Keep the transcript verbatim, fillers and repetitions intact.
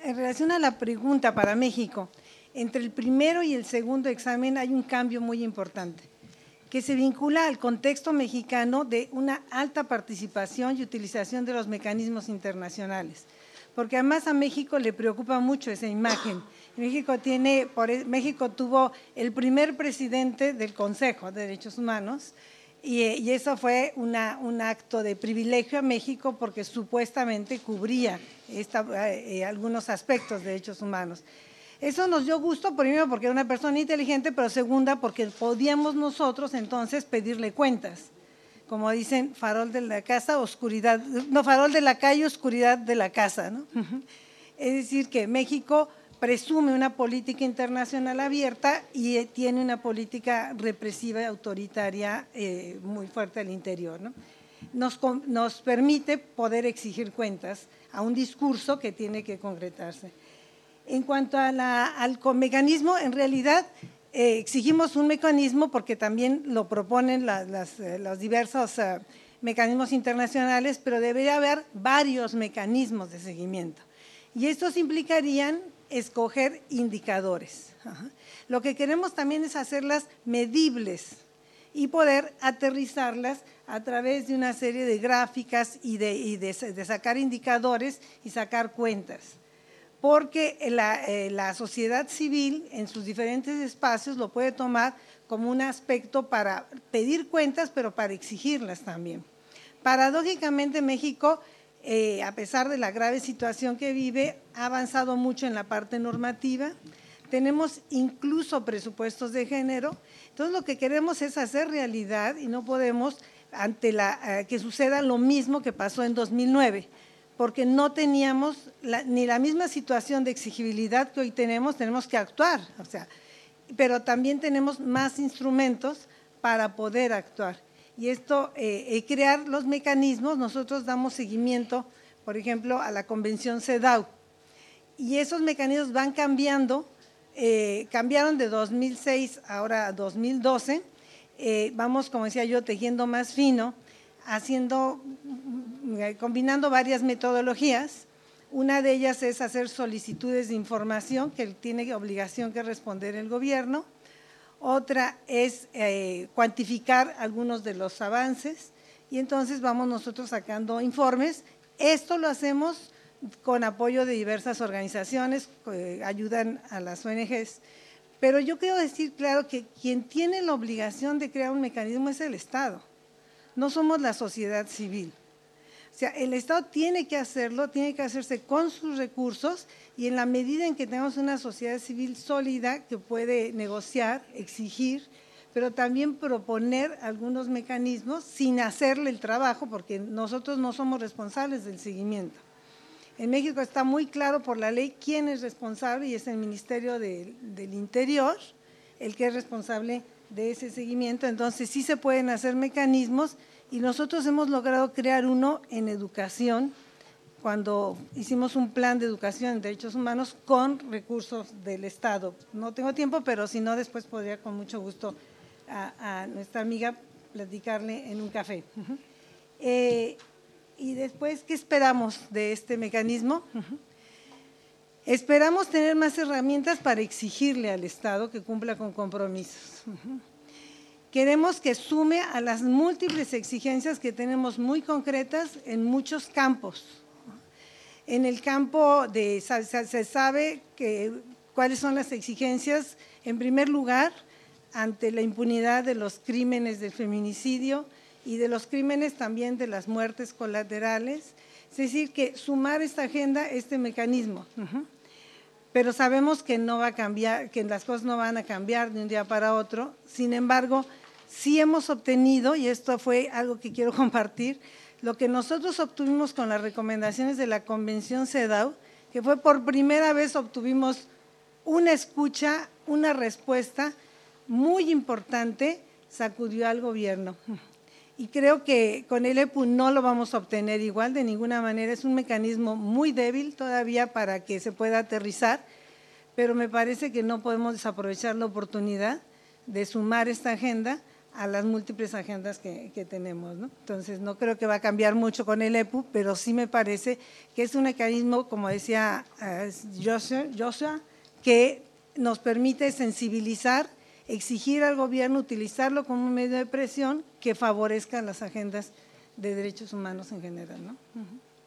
en relación a la pregunta para México, entre el primero y el segundo examen hay un cambio muy importante, que se vincula al contexto mexicano de una alta participación y utilización de los mecanismos internacionales, porque además a México le preocupa mucho esa imagen. México, tiene, por, México tuvo el primer presidente del Consejo de Derechos Humanos y, y eso fue una, un acto de privilegio a México porque supuestamente cubría esta, eh, algunos aspectos de derechos humanos. Eso nos dio gusto, primero porque era una persona inteligente, pero segunda porque podíamos nosotros entonces pedirle cuentas. Como dicen, farol de la casa, oscuridad, no, farol de la calle, oscuridad de la casa, ¿no? Es decir, que México presume una política internacional abierta y tiene una política represiva y autoritaria eh, muy fuerte al interior, ¿no? Nos, nos permite poder exigir cuentas a un discurso que tiene que concretarse. En cuanto a la, al mecanismo, en realidad eh, exigimos un mecanismo porque también lo proponen la, las, eh, los diversos eh, mecanismos internacionales, pero debería haber varios mecanismos de seguimiento. Y estos implicarían escoger indicadores. Ajá. Lo que queremos también es hacerlas medibles y poder aterrizarlas a través de una serie de gráficas y de, y de, de sacar indicadores y sacar cuentas. Porque la, eh, la sociedad civil en sus diferentes espacios lo puede tomar como un aspecto para pedir cuentas, pero para exigirlas también. Paradójicamente, México, eh, a pesar de la grave situación que vive, ha avanzado mucho en la parte normativa, tenemos incluso presupuestos de género, entonces lo que queremos es hacer realidad y no podemos, ante la, eh, que suceda lo mismo que pasó en dos mil nueve, porque no teníamos la, ni la misma situación de exigibilidad que hoy tenemos, tenemos que actuar, o sea, pero también tenemos más instrumentos para poder actuar. Y esto, eh, eh, crear los mecanismos, nosotros damos seguimiento, por ejemplo, a la Convención CEDAW, y esos mecanismos van cambiando, eh, cambiaron de dos mil seis ahora a dos mil doce, eh, vamos, como decía yo, tejiendo más fino, haciendo, combinando varias metodologías. Una de ellas es hacer solicitudes de información que tiene obligación que responder el gobierno. Otra es eh, cuantificar algunos de los avances y entonces vamos nosotros sacando informes. Esto lo hacemos con apoyo de diversas organizaciones que ayudan a las O N Ges. Pero yo quiero decir claro que quien tiene la obligación de crear un mecanismo es el Estado. No somos la sociedad civil. O sea, el Estado tiene que hacerlo, tiene que hacerse con sus recursos y en la medida en que tengamos una sociedad civil sólida que puede negociar, exigir, pero también proponer algunos mecanismos sin hacerle el trabajo, porque nosotros no somos responsables del seguimiento. En México está muy claro por la ley quién es responsable y es el Ministerio de, del Interior el que es responsable de ese seguimiento, entonces sí se pueden hacer mecanismos y nosotros hemos logrado crear uno en educación cuando hicimos un plan de educación en derechos humanos con recursos del Estado. No tengo tiempo, pero si no después podría con mucho gusto a, a nuestra amiga platicarle en un café. Uh-huh. eh, y después, ¿qué esperamos de este mecanismo? Uh-huh. Esperamos tener más herramientas para exigirle al Estado que cumpla con compromisos. Uh-huh. Queremos que sume a las múltiples exigencias que tenemos muy concretas en muchos campos. En el campo de, se sabe que, cuáles son las exigencias, en primer lugar, ante la impunidad de los crímenes del feminicidio y de los crímenes también de las muertes colaterales, es decir, que sumar esta agenda, este mecanismo. Uh-huh. Pero sabemos que no va a cambiar, que las cosas no van a cambiar de un día para otro. Sin embargo, sí hemos obtenido, y esto fue algo que quiero compartir, lo que nosotros obtuvimos con las recomendaciones de la Convención CEDAW, que fue por primera vez obtuvimos una escucha, una respuesta muy importante, sacudió al gobierno. Y creo que con el E P U no lo vamos a obtener igual de ninguna manera, es un mecanismo muy débil todavía para que se pueda aterrizar, pero me parece que no podemos desaprovechar la oportunidad de sumar esta agenda a las múltiples agendas que, que tenemos, ¿no? Entonces, no creo que va a cambiar mucho con el E P U, pero sí me parece que es un mecanismo, como decía uh, Joshua, Joshua, que nos permite sensibilizar, exigir al gobierno utilizarlo como un medio de presión que favorezca las agendas de derechos humanos en general, ¿no? Uh-huh.